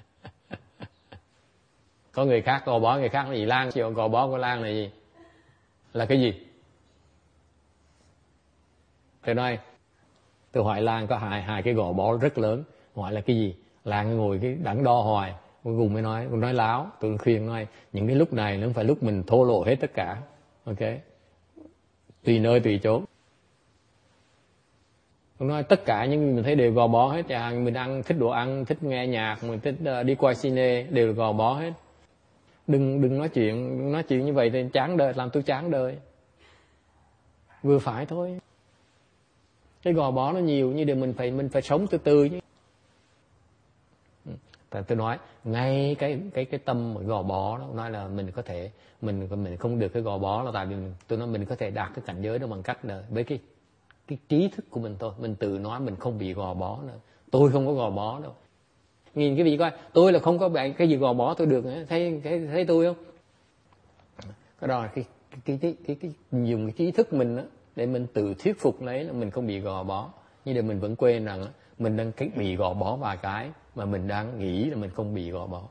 Có người khác gò bó người khác là gì? Lan, chuyện gò bó của Lan là gì? Là cái gì? Tôi nói, tôi hỏi Lan có hai hai cái gò bó rất lớn. Hỏi là cái gì? Lan ngồi cái đắn đo hoài. Cuối cùng mới nói, nói láo. Tôi khuyên nói, những cái lúc này nó không phải lúc mình thô lộ hết tất cả. Ok? Tùy nơi tùy chỗ. Tôi nói tất cả những gì mình thấy đều gò bó hết. Chẳng mình ăn thích đồ ăn, thích nghe nhạc, mình thích đi coi cine đều là gò bó hết. Đừng đừng nói chuyện, đừng nói chuyện như vậy thì chán đời, làm tôi chán đời. Vừa phải thôi. Cái gò bó nó nhiều như để mình phải mình phải sống từ từ chứ. Tại tôi nói ngay cái cái cái tâm gò bó đó, nói là mình có thể mình mình không được cái gò bó là tại vì mình, tôi nói mình có thể đạt cái cảnh giới đó bằng cách là với cái cái trí thức của mình thôi, mình tự nói mình không bị gò bó nữa. Tôi không có gò bó đâu. Nhìn cái vị coi, tôi là không có bạn cái gì gò bó tôi được, thấy thấy thấy tôi không? Cái đó là cái cái cái cái, cái, cái dùng cái trí thức mình đó, để mình tự thuyết phục lấy là mình không bị gò bó. Nhưng để mình vẫn quên rằng mình đang bị gò bó vài cái mà mình đang nghĩ là mình không bị gò bó.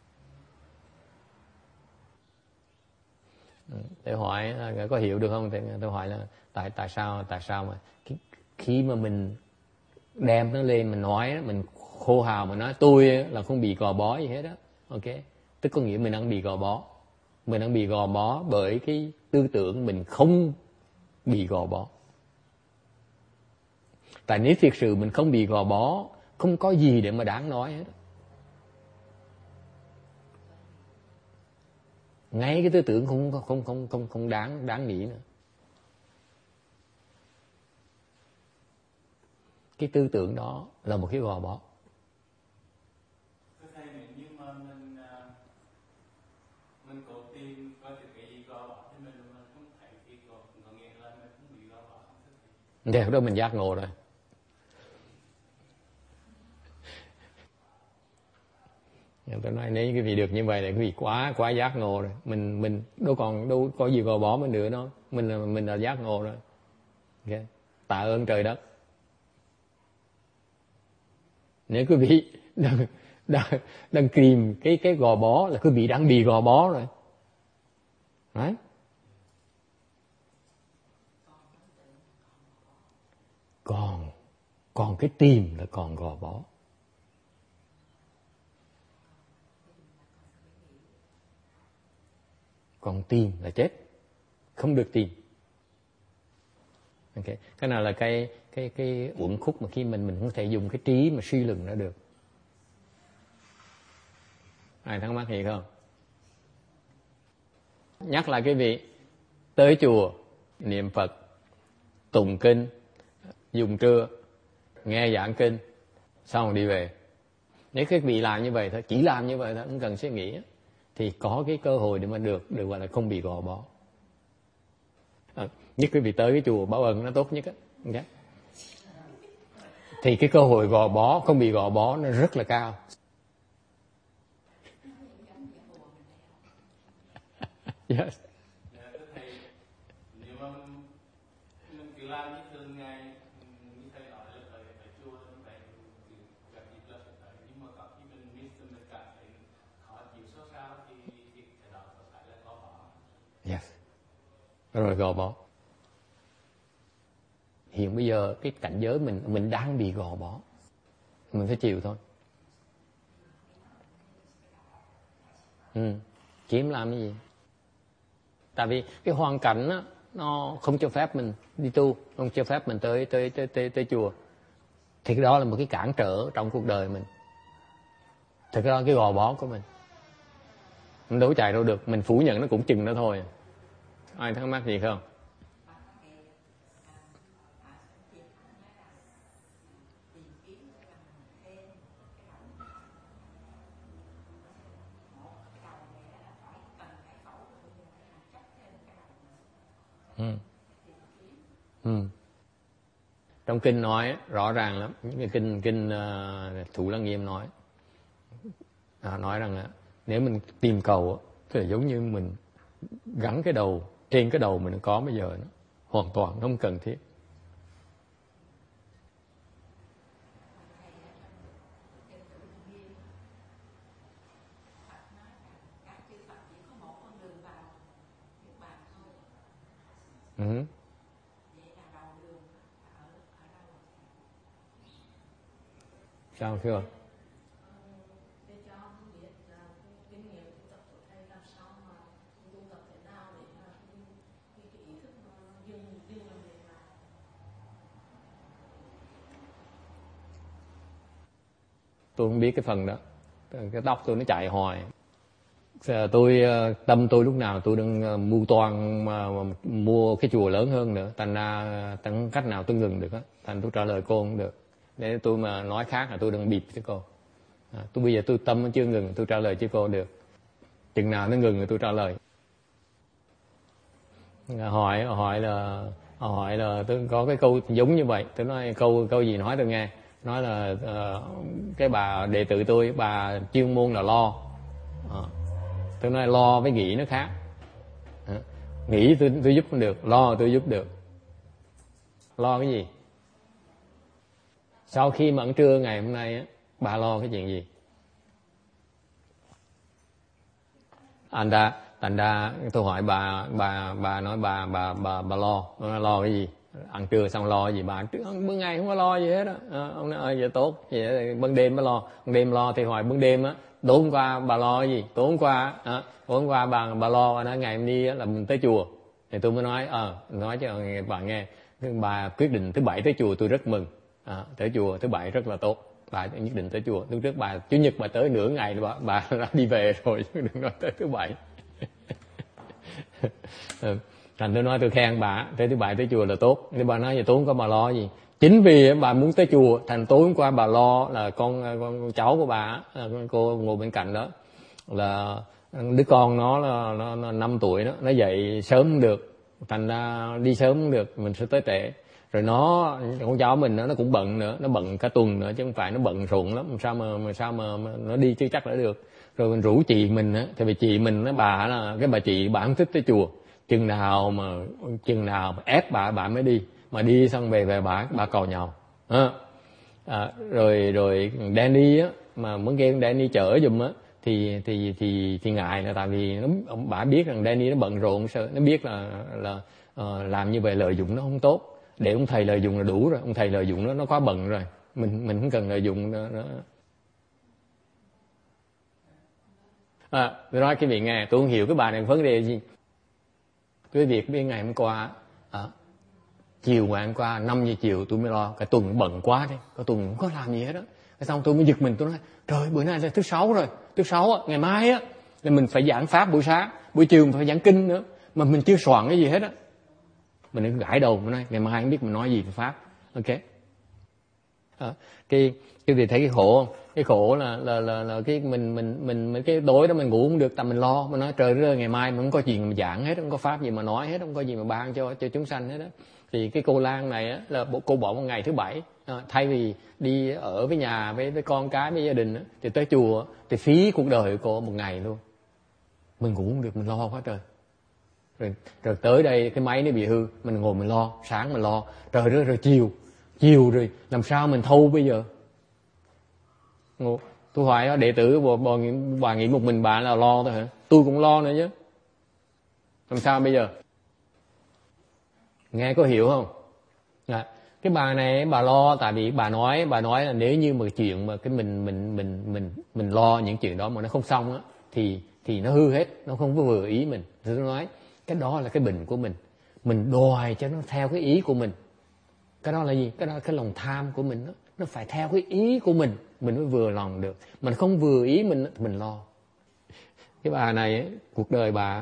Tôi hỏi có hiểu được không? Tôi hỏi là tại tại sao tại sao mà khi mà mình đem nó lên mình nói, mình khô hào mà nói tôi là không bị gò bó gì hết á. Ok, tức có nghĩa mình đang bị gò bó. Mình đang bị gò bó bởi cái tư tưởng mình không bị gò bó. Tại nếu thực sự mình không bị gò bó, không có gì để mà đáng nói hết. ngay cái tư tưởng không không không không không đáng đáng nghĩ nữa. Cái tư tưởng đó là một cái gò bó. Thưa thầy, nếu như mà mình mình cố tìm coi được cái gì gò bó thì mình mình không thấy cái gò, có nghĩa là mình không bị gò bó. Để lúc đó mình giác ngộ rồi. Tôi nói nếu cái vị được như vậy là cái vị quá quá giác ngộ rồi. Mình mình đâu còn đâu có gì gò bó mình nữa đâu. Mình là mình là giác ngộ rồi. Okay. Tạ ơn trời đất. Nếu quý vị đang đang đang kìm cái cái gò bó là quý vị đang bị gò bó rồi. Đấy. Còn còn cái tìm là còn gò bó. Còn tìm là chết, không được tìm. Okay. Cái nào là cái cái cái uẩn khúc mà khi mình mình không thể dùng cái trí mà suy luận ra được. Ai thắc mắc gì không? Nhắc lại cái vị tới chùa niệm Phật, tụng kinh, dùng trưa, nghe giảng kinh, xong đi về. Nếu các vị làm như vậy thôi, chỉ làm như vậy thôi, không cần suy nghĩ, thì có cái cơ hội để mà được được gọi là không bị gò bó. À, nhất quý vị tới cái chùa báo ơn nó tốt nhất á, okay. Thì cái cơ hội gò bó, không bị gò bó nó rất là cao. Yes. Nếu mà mình cứ làm như thường ngày, như thầy nói là phải phải chùa, phải gặp dịp là phải tới, nhưng mà có khi mình miss, mình cảm thấy khó chịu sâu sao thì thì cái đó có phải là gò bó. Yes. Rồi gò bó. Hiện bây giờ cái cảnh giới mình mình đang bị gò bó, mình phải chịu thôi. Ừ. Kiếm làm cái gì? Tại vì cái hoàn cảnh á, nó không cho phép mình đi tu, không cho phép mình tới tới tới tới, tới chùa. Thì cái đó là một cái cản trở trong cuộc đời mình. Thì cái đó là cái gò bó của mình. Mình đâu chạy đâu được, mình phủ nhận nó cũng chừng đó thôi. Ai thắc mắc gì không? Ừ. Ừ. Trong kinh nói rõ ràng lắm, những cái kinh kinh uh, Thủ Lăng Nghiêm nói à, nói rằng uh, nếu mình tìm cầu thì giống như mình gắn cái đầu trên cái đầu mình có bây giờ nữa, hoàn toàn không cần thiết. Ừ. Sao chưa? Tôi không biết cái phần đó, cái tóc tôi nó chạy hoài. Tôi tâm tôi lúc nào tôi đang mưu toan mà, mà mua cái chùa lớn hơn nữa, thành ra chẳng cách nào tôi ngừng được á, thành tôi trả lời cô không được. Để tôi mà nói khác là tôi đang bịp với cô. À, tôi bây giờ tôi tâm nó chưa ngừng, tôi trả lời chứ cô được. Chừng nào nó ngừng thì tôi trả lời. Hỏi hỏi là hỏi là tôi có cái câu giống như vậy, tôi nói câu câu gì nói tôi nghe, nói là uh, cái bà đệ tử tôi, bà chuyên môn là lo. À, tôi nói lo với nghĩ nó khác. À, nghĩ tôi tôi giúp không được, lo tôi giúp được. Lo cái gì? Sau khi mà ăn trưa ngày hôm nay á, bà lo cái chuyện gì? Anh ta, thành ra tôi hỏi bà, bà, bà nói bà, bà, bà, bà lo, nói lo cái gì? Ăn trưa xong lo cái gì? Bà ăn trưa, bữa ngày không có lo gì hết á. À, ông nói ơi vậy tốt, vậy ban đêm mới lo, ban đêm lo thì hỏi ban đêm á, tối hôm qua bà lo cái gì? Tối hôm qua, à, tối hôm qua bà bà lo, nói ngày hôm đi á là mình tới chùa, thì tôi mới nói, ờ, à, nói cho bà nghe, bà quyết định thứ bảy tới chùa tôi rất mừng, à, tới chùa thứ bảy rất là tốt. Bà nhất định tới chùa. Lúc trước bà chủ nhật bà tới nửa ngày bà, bà đã đi về rồi chứ đừng nói tới thứ bảy. Thành tôi nói tôi khen bà, thế thứ bảy tới chùa là tốt. Thì bà nói vậy tối hôm qua bà lo gì? Chính vì bà muốn tới chùa, thành tối hôm qua bà lo là con con, con cháu của bà, con cô ngồi bên cạnh đó, là đứa con nó là nó, nó năm tuổi đó, nó dậy sớm không được, thành ra đi sớm không được, mình sẽ tới trễ. Rồi nó con cháu mình nó, nó cũng bận nữa, nó bận cả tuần nữa chứ không phải nó bận rộn lắm, sao mà, mà sao mà, mà nó đi chứ chắc đã được. Rồi mình rủ chị mình á, thì vì chị mình nó bà là cái bà chị bà không thích tới chùa, chừng nào mà chừng nào mà ép bà bà mới đi, mà đi xong về về bà bà cầu nhau à, à, rồi rồi Danny á mà muốn kêu Danny chở giùm á thì thì thì thì ngại là tại vì nó ông bà biết rằng Danny nó bận rộn, nó biết là là uh, làm như vậy lợi dụng nó không tốt, để ông thầy lợi dụng là đủ rồi, ông thầy lợi dụng nó nó quá bận rồi, mình mình không cần lợi dụng nó, nó. À, tôi nói cái vị nghe, tôi không hiểu cái bà này vấn đề gì. Cái việc biết ngày hôm qua à, chiều ngày hôm qua năm giờ chiều tôi mới lo, cái tuần bận quá đấy, cái tuần không có làm gì hết đó. Cái xong tôi mới giật mình, tôi nói trời, bữa nay là thứ sáu rồi, thứ sáu á, ngày mai á là mình phải giảng pháp buổi sáng, buổi chiều mình phải giảng kinh nữa, mà mình chưa soạn cái gì hết á. Mình gãi đầu, mình nói ngày mai không biết mình nói gì về pháp. Ok. À, cái cái việc thấy cái khổ không? Cái khổ là là là, là cái mình mình mình cái tối đó mình ngủ không được, tại mình lo, mình nói trời đất ơi ngày mai mình không có chuyện mà giảng hết, không có pháp gì mà nói hết, không có gì mà ban cho cho chúng sanh hết đó. Thì cái cô Lan này á, là cô bỏ một ngày thứ bảy, à, thay vì đi ở với nhà với với con cái với gia đình á, thì tới chùa thì phí cuộc đời của cô một ngày luôn. Mình ngủ không được, mình lo quá trời. Rồi, rồi tới đây cái máy nó bị hư, mình ngồi mình lo, sáng mình lo, trời rồi, rồi chiều chiều rồi làm sao mình thâu bây giờ. Ngồi, tôi hỏi đệ tử bà, bà, bà nghĩ một mình bà là lo thôi hả? Tôi cũng lo nữa chứ, làm sao bây giờ? Nghe có hiểu không? À, cái bà này bà lo tại vì bà nói bà nói là nếu như mà chuyện mà cái mình mình mình mình mình lo những chuyện đó mà nó không xong á thì thì nó hư hết, nó không có vừa ý mình. Thì tôi nói cái đó là cái bệnh của mình, mình đòi cho nó theo cái ý của mình. Cái đó là gì? Cái đó là cái lòng tham của mình đó. Nó phải theo cái ý của mình mình mới vừa lòng được. Mình không vừa ý mình thì mình lo. Cái bà này ấy, cuộc đời bà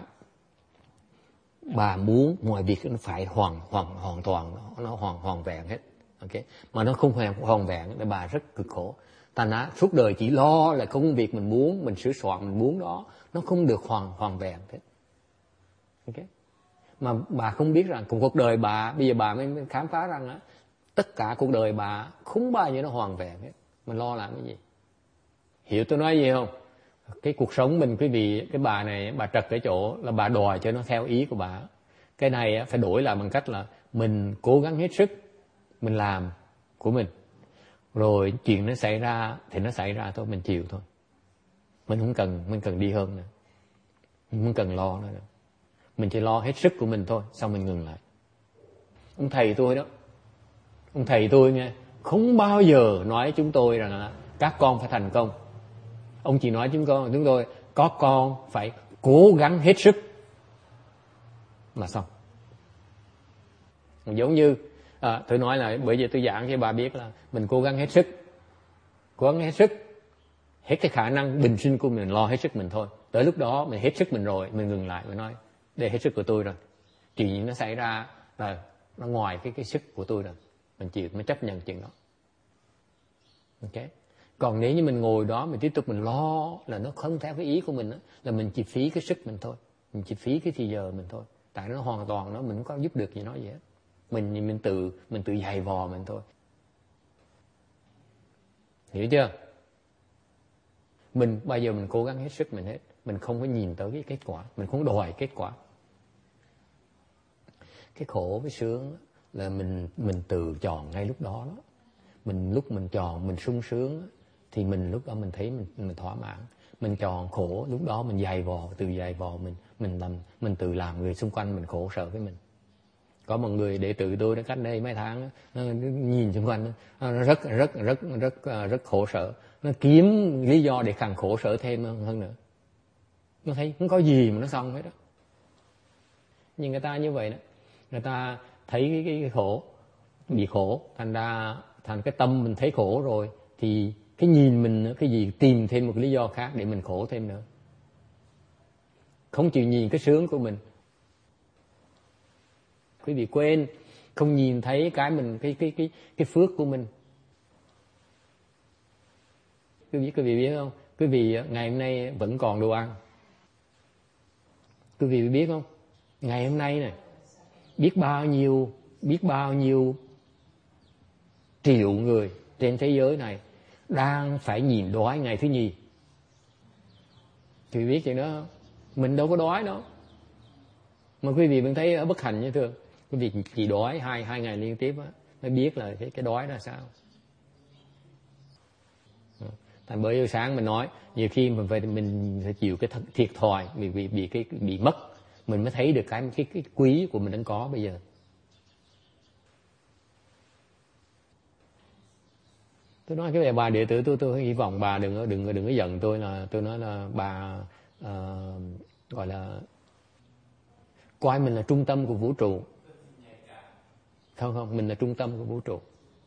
bà muốn mọi việc nó phải hoàn hoàn hoàn toàn nó, nó hoàn hoàn vẹn hết. Ok, mà nó không hoàn hoàn vẹn thì bà rất cực khổ. Thành ra suốt đời chỉ lo là công việc mình muốn, mình sửa soạn mình muốn đó, nó không được hoàn hoàn vẹn hết. Ok, mà bà không biết rằng cùng cuộc đời bà bây giờ bà mới khám phá rằng á, tất cả cuộc đời bà không bao giờ nó hoàn vẹn hết. Mình lo làm cái gì? Hiểu tôi nói gì không? Cái cuộc sống mình, quý vị, cái bà này bà trật cái chỗ là bà đòi cho nó theo ý của bà. Cái này phải đổi lại bằng cách là mình cố gắng hết sức, mình làm của mình, rồi chuyện nó xảy ra thì nó xảy ra thôi, mình chịu thôi. Mình không cần mình cần đi hơn nữa, mình không cần lo nữa, nữa. Mình chỉ lo hết sức của mình thôi, xong mình ngừng lại. Ông thầy tôi đó, ông thầy tôi nghe, không bao giờ nói chúng tôi rằng là các con phải thành công. Ông chỉ nói chúng con chúng tôi có con phải cố gắng hết sức là xong. Giống như à, tôi nói là bởi vì tôi giảng cho bà biết là mình cố gắng hết sức, cố gắng hết sức, hết cái khả năng bình sinh của mình, lo hết sức mình thôi. Tới lúc đó mình hết sức mình rồi, mình ngừng lại, mình nói đây hết sức của tôi rồi, chuyện gì nó xảy ra là nó ngoài cái cái sức của tôi rồi, mình chịu, mình chấp nhận chuyện đó. Ok. Còn nếu như mình ngồi đó mình tiếp tục mình lo là nó không theo cái ý của mình đó, là mình chỉ phí cái sức mình thôi, mình chỉ phí cái thời giờ mình thôi. Tại nó hoàn toàn nó mình không có giúp được gì nó gì hết. Mình mình tự mình tự dày vò mình thôi. Hiểu chưa? Mình bây giờ mình cố gắng hết sức mình hết, mình không có nhìn tới cái kết quả, mình không đòi kết quả. Cái khổ với sướng là mình mình tự chọn ngay lúc đó đó. Mình lúc mình chọn mình sung sướng thì mình lúc đó mình thấy mình mình thỏa mãn. Mình chọn khổ lúc đó mình dày vò, tự dày vò mình, mình làm mình tự làm người xung quanh mình khổ sở với mình. Có một người đệ tử tôi nó cách đây mấy tháng nó nhìn xung quanh nó rất rất rất rất rất khổ sở, nó kiếm lý do để càng khổ sở thêm hơn nữa. Nó thấy không có gì mà nó xong hết đó. Nhưng người ta như vậy đó, người ta thấy cái, cái, cái khổ, bị khổ, thành ra thành cái tâm mình thấy khổ rồi thì cái nhìn mình cái gì tìm thêm một lý do khác để mình khổ thêm nữa. Không chịu nhìn cái sướng của mình, Quý vị quên, không nhìn thấy cái mình cái cái cái cái phước của mình. Quý vị quý vị biết không? Quý vị ngày hôm nay vẫn còn đồ ăn. Quý vị biết không? Ngày hôm nay này, biết bao nhiêu biết bao nhiêu triệu người trên thế giới này đang phải nhịn đói ngày thứ nhì. Quý vị biết chuyện đó không? Mình đâu có đói đâu. Mà quý vị vẫn thấy ở bất hạnh như thường. Quý vị chỉ đói hai hai ngày liên tiếp á, mới biết là cái, cái đói là sao. Tại bởi vì sáng mình nói, nhiều khi mình phải mình phải chịu cái thiệt thòi, bị bị bị cái bị mất, mình mới thấy được cái cái cái quý của mình đang có bây giờ. Tôi nói cái về bà đệ tử tôi, tôi hy vọng bà đừng có đừng đừng có giận tôi là tôi nói là bà uh, gọi là coi mình là trung tâm của vũ trụ. Không không, mình là trung tâm của vũ trụ.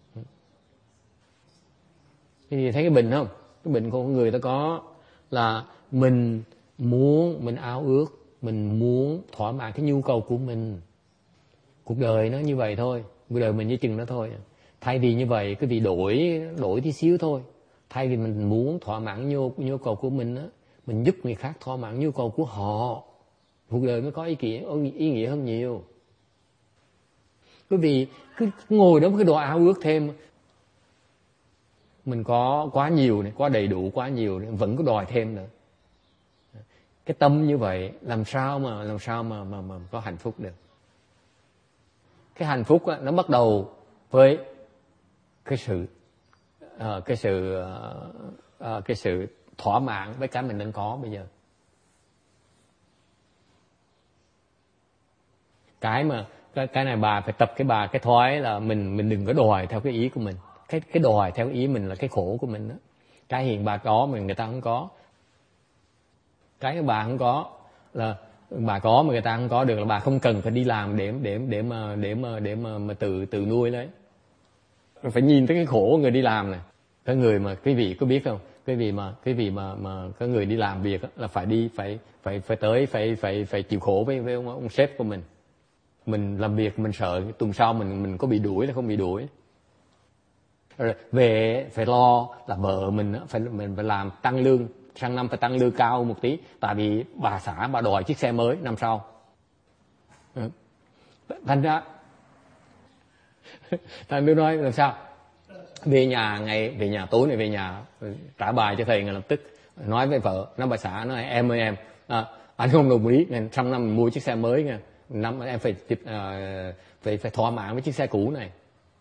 Thì thấy cái bệnh không? Cái bệnh của người ta có là mình muốn, mình ao ước, mình muốn thỏa mãn cái nhu cầu của mình. Cuộc đời nó như vậy thôi, cuộc đời mình như chừng đó thôi. Thay vì như vậy, cái vì đổi đổi tí xíu thôi. Thay vì mình muốn thỏa mãn nhu, nhu cầu của mình á, mình giúp người khác thỏa mãn nhu cầu của họ. Cuộc đời mới có ý nghĩa, ý nghĩa hơn nhiều. Bởi vì cứ ngồi đó với cái đồ ao ước thêm, mình có quá nhiều này, quá đầy đủ, quá nhiều này, vẫn có đòi thêm nữa. Cái tâm như vậy làm sao mà làm sao mà mà, mà có hạnh phúc được? Cái hạnh phúc á, nó bắt đầu với cái sự uh, cái sự uh, uh, cái sự thỏa mãn với cái mình đang có bây giờ. Cái mà cái, cái này bà phải tập cái bà cái thói là mình mình đừng có đòi theo cái ý của mình. Cái cái đòi theo ý mình là cái khổ của mình đó. Cái hiện bà có mà người ta không có. Cái bà không có là bà có mà người ta không có được, là bà không cần phải đi làm để để để mà để mà để mà mà tự tự nuôi lấy. Phải nhìn thấy cái khổ người đi làm này. Cái người mà quý vị có biết không? Cái vị mà cái vị mà mà cái người đi làm việc đó, là phải đi phải phải phải tới phải phải phải chịu khổ với với ông, ông sếp của mình. Mình làm việc mình sợ tuần sau mình mình có bị đuổi hay không bị đuổi. Rồi về phải lo là vợ mình phải mình phải làm tăng lương, sang năm phải tăng lương cao một tí, tại vì bà xã bà đòi chiếc xe mới năm sau. Thành ra thành tôi nói làm sao về nhà ngày về nhà tối này về nhà trả bài cho thầy ngay lập tức, nói với vợ, nói bà xã, nói em ơi em, à, anh không đồng ý, ngày sang năm mình mua chiếc xe mới nha, năm em phải uh, phải phải thỏa mãn với chiếc xe cũ này.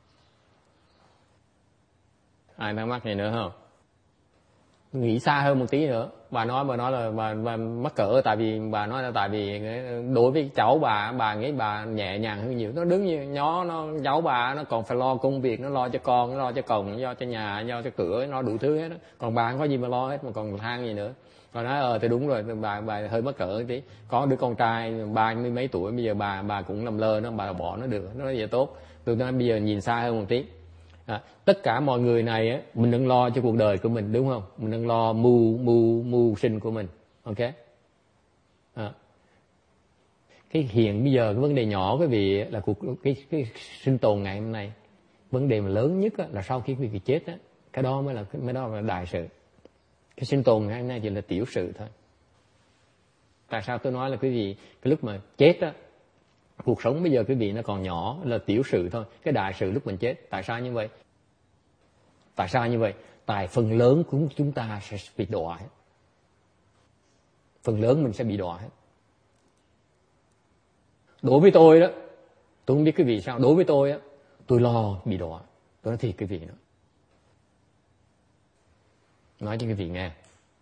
Ai thắc mắc gì nữa không? Nghĩ xa hơn một tí nữa. Bà nói bà nói là bà, bà mắc cỡ, tại vì bà nói là tại vì đối với cháu bà bà nghĩ bà nhẹ nhàng hơn nhiều. Nó đứng như nhỏ nó cháu bà nó còn phải lo công việc, nó lo cho con, nó lo cho cổng, nó lo cho nhà, lo cho cửa, nó đủ thứ hết đó. Còn bà không có gì mà lo hết, mà còn than gì nữa. Bà nói ờ thì đúng rồi, bà bà hơi mắc cỡ tí. Có đứa con trai ba mươi mấy tuổi bây giờ bà bà cũng làm lơ nó, bà bỏ nó được, nó nói vậy tốt. Tôi nói bây giờ nhìn xa hơn một tí. À, tất cả mọi người này á, mình đang lo cho cuộc đời của mình, đúng không? Mình đang lo mưu mưu mưu sinh của mình, ok? À, cái hiện bây giờ cái vấn đề nhỏ cái vị là cuộc cái cái sinh tồn ngày hôm nay, vấn đề mà lớn nhất á, là sau khi quý vị chết á, cái đó mới là mới đó là đại sự. Cái sinh tồn ngày hôm nay chỉ là tiểu sự thôi. Tại sao tôi nói là quý vị cái lúc mà chết á, cuộc sống bây giờ quý vị nó còn nhỏ là tiểu sự thôi, cái đại sự lúc mình chết. Tại sao như vậy? Tại sao như vậy? Tại phần lớn của chúng ta sẽ bị đọa hết. Phần lớn mình sẽ bị đọa hết. Đối với tôi đó, tôi không biết quý vị sao, đối với tôi á, tôi lo bị đọa. Tôi nói thiệt quý vị nữa. Nói cho quý vị nghe.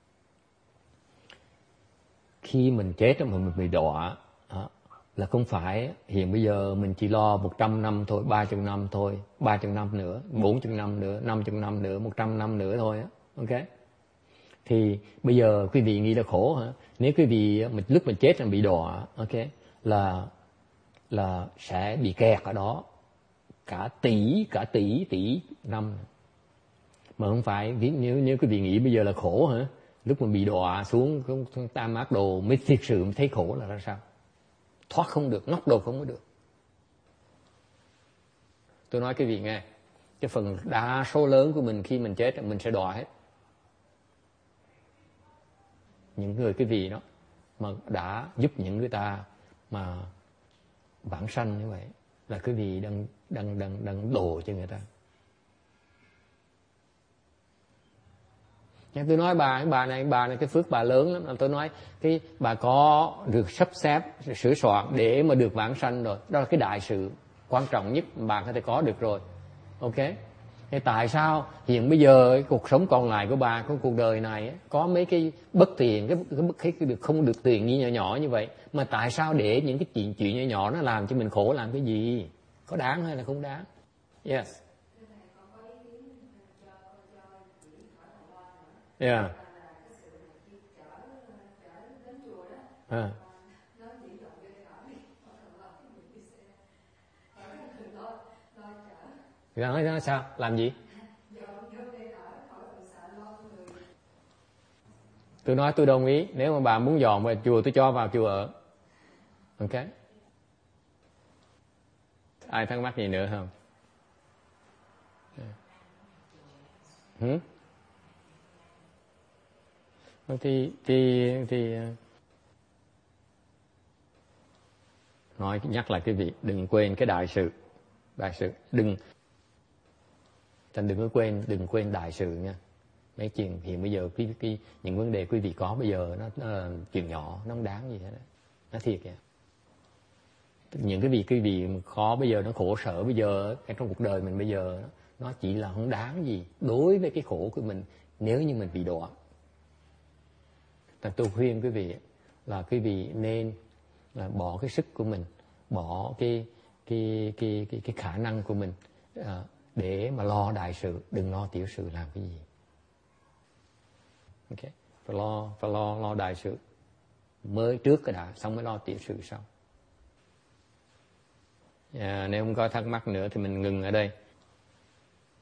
Khi mình chết mà mình bị đọa là không phải hiện bây giờ mình chỉ lo một trăm năm thôi, ba mươi năm thôi, ba mươi năm nữa, bốn mươi năm nữa, năm mươi năm nữa, một trăm năm nữa thôi á, ok? Thì bây giờ quý vị nghĩ là khổ hả? Nếu quý vị mình lúc mình chết là bị đọa, ok, là là sẽ bị kẹt ở đó cả tỷ cả tỷ tỷ năm, mà không phải nếu nếu quý vị nghĩ bây giờ là khổ hả? Lúc mình bị đọa xuống tam ác đồ mới thực sự mới thấy khổ là ra sao? Thoát không được, ngóc đầu không có được. Tôi nói quý vị nghe, cái phần đa số lớn của mình khi mình chết mình sẽ đọa hết. Những người quý vị đó mà đã giúp những người ta mà vãng sanh như vậy là quý vị đang đang đang đang độ cho người ta. Tôi nói bà, cái bà này, bà này cái phước bà lớn lắm. Tôi nói cái bà có được sắp xếp, sửa soạn để mà được vãng sanh rồi. Đó là cái đại sự quan trọng nhất bà có thể có được rồi. Ok. Thế tại sao hiện bây giờ cái cuộc sống còn lại của bà, của cuộc đời này có mấy cái bất tiền, cái, cái, cái, cái được không được tiền như nhỏ nhỏ như vậy, mà tại sao để những cái chuyện chuyện nhỏ nhỏ nó làm cho mình khổ làm cái gì? Có đáng hay là không đáng? Yes. Yeah. À. Nói nói sao? Làm gì? Tôi nói tôi đồng ý. Nếu mà bà muốn dọn về chùa, tôi cho vào chùa ở. Ok. Ai thắc mắc gì nữa không? Hmm? Thì, thì, thì nói nhắc lại quý vị, đừng quên cái đại sự. Đại sự. Đừng Thành đừng có quên, đừng quên đại sự nha. Mấy chuyện hiện bây giờ cái, cái, những vấn đề quý vị có bây giờ nó, nó là chuyện nhỏ, nó không đáng gì hết. Nó thiệt kìa. Những cái việc quý vị khó bây giờ, nó khổ sở bây giờ trong cuộc đời mình bây giờ, nó chỉ là không đáng gì đối với cái khổ của mình nếu như mình bị đọa. Tôi khuyên quý vị là quý vị nên là bỏ cái sức của mình, bỏ cái cái cái cái, cái khả năng của mình à, để mà lo đại sự, đừng lo tiểu sự làm cái gì. Ok, phải lo phải lo lo đại sự mới trước cái đã, xong mới lo tiểu sự sau. À, nếu không có thắc mắc nữa thì mình ngừng ở đây.